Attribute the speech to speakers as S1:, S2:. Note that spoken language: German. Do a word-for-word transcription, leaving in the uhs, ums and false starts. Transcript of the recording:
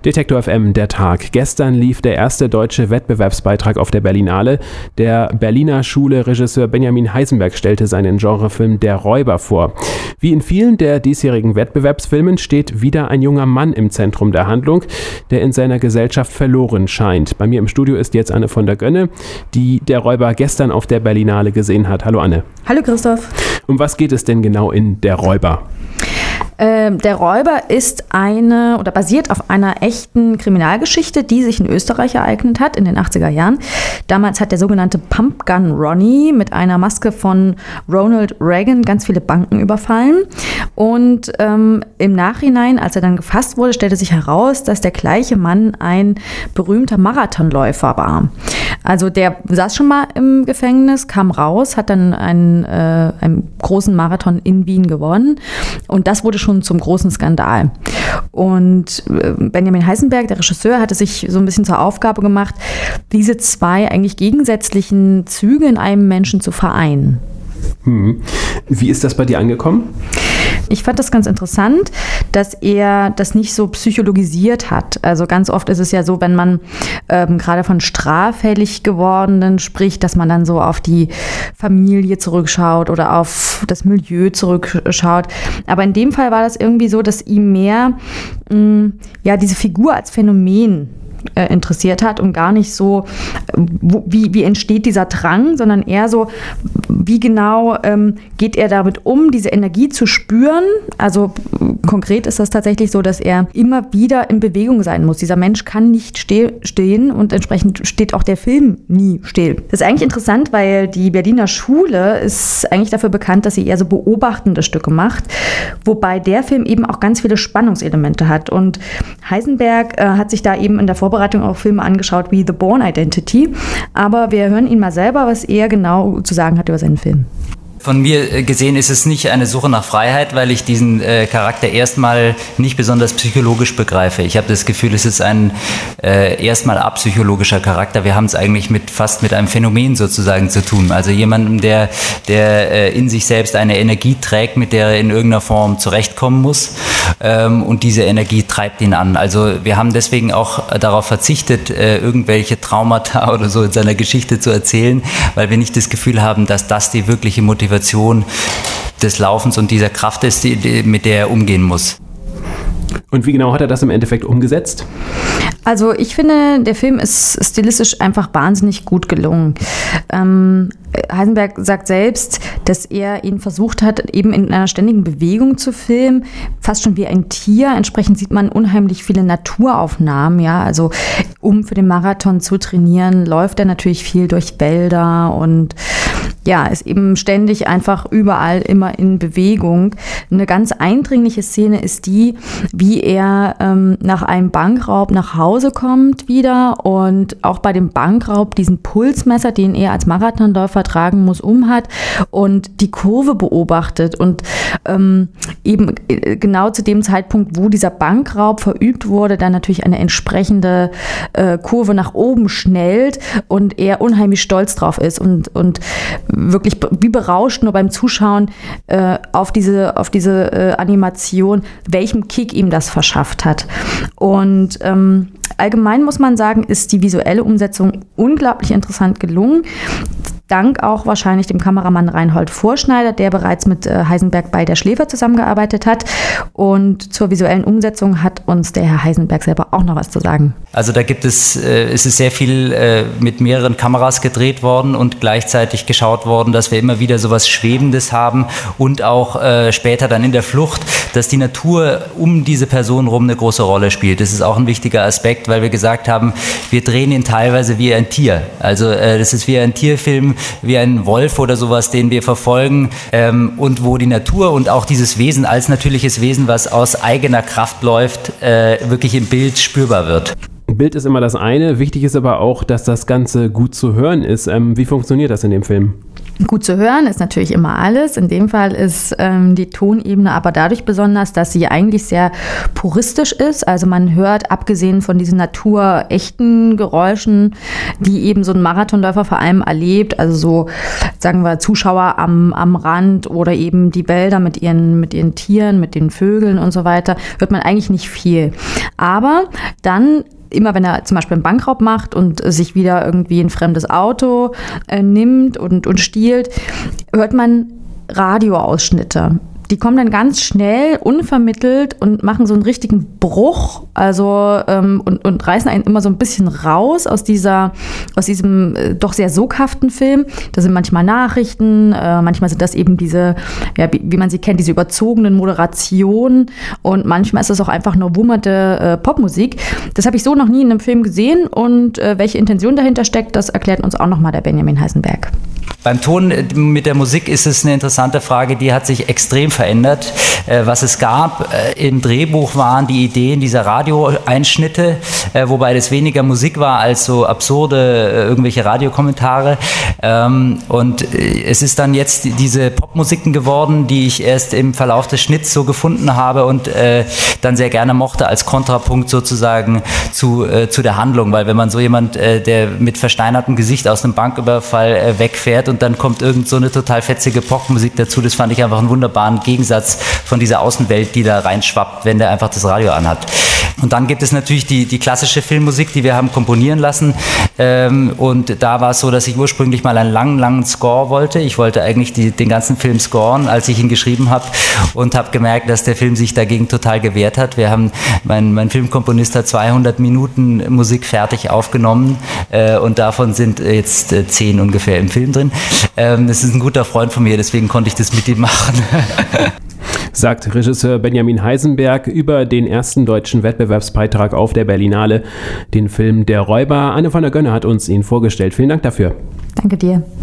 S1: Detektor F M, der Tag. Gestern lief der erste deutsche Wettbewerbsbeitrag auf der Berlinale. Der Berliner Schule-Regisseur Benjamin Heisenberg stellte seinen Genrefilm Der Räuber vor. Wie in vielen der diesjährigen Wettbewerbsfilmen steht wieder ein junger Mann im Zentrum der Handlung, der in seiner Gesellschaft verloren scheint. Bei mir im Studio ist jetzt Anne von der Gönne, die Der Räuber gestern auf der Berlinale gesehen hat. Hallo Anne.
S2: Hallo Christoph.
S1: Um was geht es denn genau in Der Räuber?
S2: Ähm, Der Räuber ist eine oder basiert auf einer echten Kriminalgeschichte, die sich in Österreich ereignet hat in den achtziger Jahren. Damals hat der sogenannte Pumpgun Ronnie mit einer Maske von Ronald Reagan ganz viele Banken überfallen. Und ähm, im Nachhinein, als er dann gefasst wurde, stellte sich heraus, dass der gleiche Mann ein berühmter Marathonläufer war. Also der saß schon mal im Gefängnis, kam raus, hat dann einen, äh, einen großen Marathon in Wien gewonnen. Und das wurde schon schon zum großen Skandal. Und Benjamin Heisenberg, der Regisseur, hatte sich so ein bisschen zur Aufgabe gemacht, diese zwei eigentlich gegensätzlichen Züge in einem Menschen zu vereinen.
S1: Hm. Wie ist das bei dir angekommen?
S2: Ich fand das ganz interessant, dass er das nicht so psychologisiert hat. Also ganz oft ist es ja so, wenn man ähm, gerade von straffällig gewordenen spricht, dass man dann so auf die Familie zurückschaut oder auf das Milieu zurückschaut. Aber in dem Fall war das irgendwie so, dass ihm mehr mh, ja, diese Figur als Phänomen äh, interessiert hat und gar nicht so, wo, wie, wie entsteht dieser Drang, sondern eher so, wie genau ähm, geht er damit um, diese Energie zu spüren. Also konkret ist das tatsächlich so, dass er immer wieder in Bewegung sein muss. Dieser Mensch kann nicht ste- stehen und entsprechend steht auch der Film nie still. Das ist eigentlich interessant, weil die Berliner Schule ist eigentlich dafür bekannt, dass sie eher so beobachtende Stücke macht, wobei der Film eben auch ganz viele Spannungselemente hat. Und Heisenberg äh, hat sich da eben in der Vorbereitung auch Filme angeschaut wie The Bourne Identity. Aber wir hören ihn mal selber, was er genau zu sagen hat über seinen Film.
S3: Von mir gesehen ist es nicht eine Suche nach Freiheit, weil ich diesen äh, Charakter erstmal nicht besonders psychologisch begreife. Ich habe das Gefühl, es ist ein äh, erstmal apsychologischer Charakter. Wir haben es eigentlich mit fast mit einem Phänomen sozusagen zu tun. Also jemandem, der, der äh, in sich selbst eine Energie trägt, mit der er in irgendeiner Form zurechtkommen muss. Ähm, und diese Energie treibt ihn an. Also wir haben deswegen auch darauf verzichtet, äh, irgendwelche Traumata oder so in seiner Geschichte zu erzählen, weil wir nicht das Gefühl haben, dass das die wirkliche Motivation des Laufens und dieser Kraft ist, die, die, mit der er umgehen muss.
S1: Und wie genau hat er das im Endeffekt umgesetzt?
S2: Also ich finde, der Film ist stilistisch einfach wahnsinnig gut gelungen. Ähm, Heisenberg sagt selbst, dass er ihn versucht hat, eben in einer ständigen Bewegung zu filmen, fast schon wie ein Tier. Entsprechend sieht man unheimlich viele Naturaufnahmen. Ja, also um für den Marathon zu trainieren, läuft er natürlich viel durch Wälder und ja, ist eben ständig einfach überall immer in Bewegung. Eine ganz eindringliche Szene ist die, wie er ähm, nach einem Bankraub nach Hause kommt wieder und auch bei dem Bankraub diesen Pulsmesser, den er als Marathonläufer tragen muss, umhat und die Kurve beobachtet und ähm, eben genau zu dem Zeitpunkt, wo dieser Bankraub verübt wurde, dann natürlich eine entsprechende äh, Kurve nach oben schnellt und er unheimlich stolz drauf ist und, und wirklich wie berauscht nur beim Zuschauen äh, auf diese, auf diese äh, Animation, welchem Kick ihm das verschafft hat. Und ähm, allgemein muss man sagen, ist die visuelle Umsetzung unglaublich interessant gelungen. Dank auch wahrscheinlich dem Kameramann Reinhold Vorschneider, der bereits mit äh, Heisenberg bei Der Schläfer zusammengearbeitet hat. Und zur visuellen Umsetzung hat uns der Herr Heisenberg selber auch noch was zu sagen.
S3: Also da gibt es, äh, es ist sehr viel äh, mit mehreren Kameras gedreht worden und gleichzeitig geschaut worden, dass wir immer wieder sowas Schwebendes haben und auch äh, später dann in der Flucht, dass die Natur um diese Person rum eine große Rolle spielt. Das ist auch ein wichtiger Aspekt, weil wir gesagt haben, wir drehen ihn teilweise wie ein Tier. Also äh, das ist wie ein Tierfilm, wie ein Wolf oder sowas, den wir verfolgen ähm, und wo die Natur und auch dieses Wesen als natürliches Wesen, was aus eigener Kraft läuft, äh, wirklich im Bild spürbar wird.
S1: Bild ist immer das eine, wichtig ist aber auch, dass das Ganze gut zu hören ist. Ähm, wie funktioniert das in dem Film?
S2: Gut zu hören ist natürlich immer alles. In dem Fall ist ähm, die Tonebene aber dadurch besonders, dass sie eigentlich sehr puristisch ist. Also man hört, abgesehen von diesen naturechten Geräuschen, die eben so ein Marathonläufer vor allem erlebt, also so, sagen wir, Zuschauer am, am Rand oder eben die Wälder mit ihren, mit ihren Tieren, mit den Vögeln und so weiter, hört man eigentlich nicht viel. Aber dann immer wenn er zum Beispiel einen Bankraub macht und sich wieder irgendwie ein fremdes Auto äh, nimmt und, und stiehlt, hört man Radioausschnitte. Die kommen dann ganz schnell, unvermittelt und machen so einen richtigen Bruch, also ähm, und, und reißen einen immer so ein bisschen raus aus dieser, aus diesem äh, doch sehr soghaften Film. Das sind manchmal Nachrichten, äh, manchmal sind das eben diese, ja, wie, wie man sie kennt, diese überzogenen Moderationen und manchmal ist es auch einfach nur wummerte äh, Popmusik. Das habe ich so noch nie in einem Film gesehen und äh, welche Intention dahinter steckt, das erklärt uns auch nochmal der Benjamin Heisenberg.
S3: Beim Ton mit der Musik ist es eine interessante Frage, die hat sich extrem verändert. Was es gab im Drehbuch waren die Ideen dieser Radioeinschnitte, wobei das weniger Musik war als so absurde irgendwelche Radiokommentare. Und es ist dann jetzt diese Popmusiken geworden, die ich erst im Verlauf des Schnitts so gefunden habe und dann sehr gerne mochte als Kontrapunkt sozusagen zu, zu der Handlung, weil wenn man so jemand, der mit versteinertem Gesicht aus einem Banküberfall wegfährt und dann kommt irgend so eine total fetzige Popmusik dazu. Das fand ich einfach einen wunderbaren Gegensatz von dieser Außenwelt, die da reinschwappt, wenn der einfach das Radio anhat. Und dann gibt es natürlich die, die klassische Filmmusik, die wir haben komponieren lassen. Ähm, und da war es so, dass ich ursprünglich mal einen langen, langen Score wollte. Ich wollte eigentlich die, den ganzen Film scoren, als ich ihn geschrieben habe und habe gemerkt, dass der Film sich dagegen total gewehrt hat. Wir haben, mein, mein Filmkomponist hat zweihundert Minuten Musik fertig aufgenommen äh, und davon sind jetzt äh, zehn ungefähr im Film drin. Ähm, das ist ein guter Freund von mir, deswegen konnte ich das mit ihm machen.
S1: Sagt Regisseur Benjamin Heisenberg über den ersten deutschen Wettbewerbsbeitrag auf der Berlinale, den Film Der Räuber. Anne von der Gönne hat uns ihn vorgestellt. Vielen Dank dafür.
S2: Danke dir.